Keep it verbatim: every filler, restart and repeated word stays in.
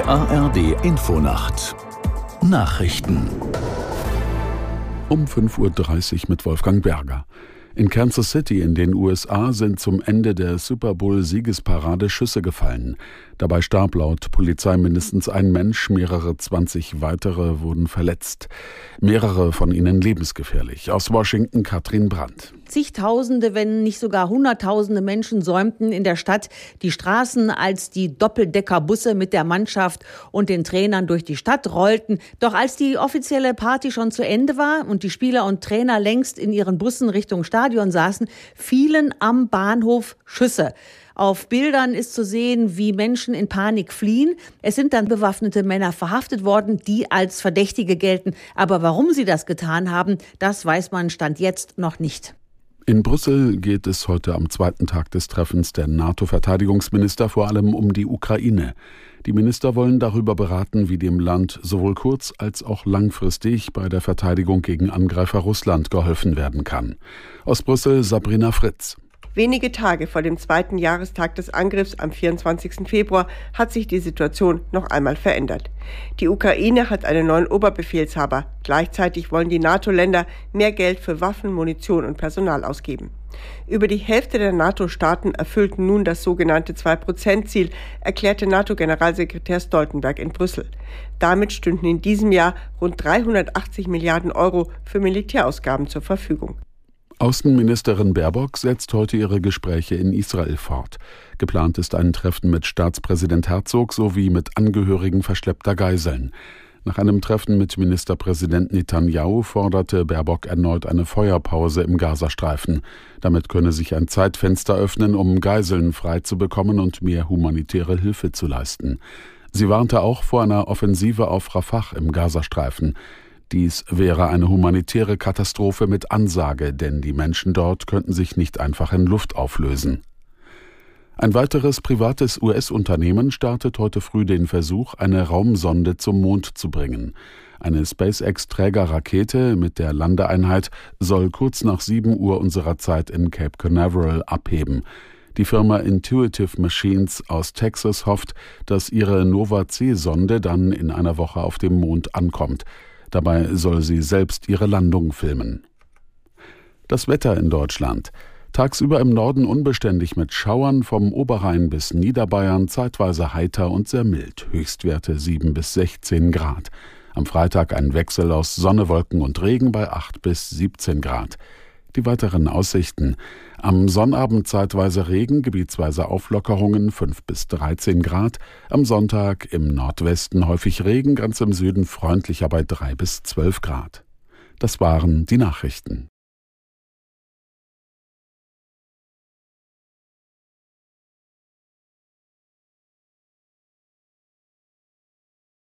A R D Infonacht Nachrichten um fünf Uhr dreißig mit Wolfgang Berger. In Kansas City in den U S A sind zum Ende der Super Bowl-Siegesparade Schüsse gefallen. Dabei starb laut Polizei mindestens ein Mensch, mehrere zwanzig weitere wurden verletzt. Mehrere von ihnen lebensgefährlich. Aus Washington Katrin Brandt. Zigtausende, wenn nicht sogar Hunderttausende Menschen säumten in der Stadt die Straßen, als die Doppeldeckerbusse mit der Mannschaft und den Trainern durch die Stadt rollten. Doch als die offizielle Party schon zu Ende war und die Spieler und Trainer längst in ihren Bussen Richtung Stadion saßen, fielen am Bahnhof Schüsse. Auf Bildern ist zu sehen, wie Menschen in Panik fliehen. Es sind dann bewaffnete Männer verhaftet worden, die als Verdächtige gelten. Aber warum sie das getan haben, das weiß man Stand jetzt noch nicht. In Brüssel geht es heute am zweiten Tag des Treffens der NATO-Verteidigungsminister vor allem um die Ukraine. Die Minister wollen darüber beraten, wie dem Land sowohl kurz- als auch langfristig bei der Verteidigung gegen Angreifer Russland geholfen werden kann. Aus Brüssel Sabrina Fritz. Wenige Tage vor dem zweiten Jahrestag des Angriffs am vierundzwanzigsten Februar hat sich die Situation noch einmal verändert. Die Ukraine hat einen neuen Oberbefehlshaber. Gleichzeitig wollen die NATO-Länder mehr Geld für Waffen, Munition und Personal ausgeben. Über die Hälfte der NATO-Staaten erfüllten nun das sogenannte zwei Prozent Ziel, erklärte NATO-Generalsekretär Stoltenberg in Brüssel. Damit stünden in diesem Jahr rund dreihundertachtzig Milliarden Euro für Militärausgaben zur Verfügung. Außenministerin Baerbock setzt heute ihre Gespräche in Israel fort. Geplant ist ein Treffen mit Staatspräsident Herzog sowie mit Angehörigen verschleppter Geiseln. Nach einem Treffen mit Ministerpräsident Netanyahu forderte Baerbock erneut eine Feuerpause im Gazastreifen. Damit könne sich ein Zeitfenster öffnen, um Geiseln freizubekommen und mehr humanitäre Hilfe zu leisten. Sie warnte auch vor einer Offensive auf Rafah im Gazastreifen. Dies wäre eine humanitäre Katastrophe mit Ansage, denn die Menschen dort könnten sich nicht einfach in Luft auflösen. Ein weiteres privates U S-Unternehmen startet heute früh den Versuch, eine Raumsonde zum Mond zu bringen. Eine SpaceX-Trägerrakete mit der Landeeinheit soll kurz nach sieben Uhr unserer Zeit in Cape Canaveral abheben. Die Firma Intuitive Machines aus Texas hofft, dass ihre Nova-C-Sonde dann in einer Woche auf dem Mond ankommt. Dabei soll sie selbst ihre Landung filmen. Das Wetter in Deutschland. Tagsüber im Norden unbeständig mit Schauern, vom Oberrhein bis Niederbayern zeitweise heiter und sehr mild, Höchstwerte sieben bis sechzehn Grad. Am Freitag ein Wechsel aus Sonne, Wolken und Regen bei acht bis siebzehn Grad. Die weiteren Aussichten. Am Sonnabend zeitweise Regen, gebietsweise Auflockerungen fünf bis dreizehn Grad. Am Sonntag im Nordwesten häufig Regen, ganz im Süden freundlicher bei drei bis zwölf Grad. Das waren die Nachrichten.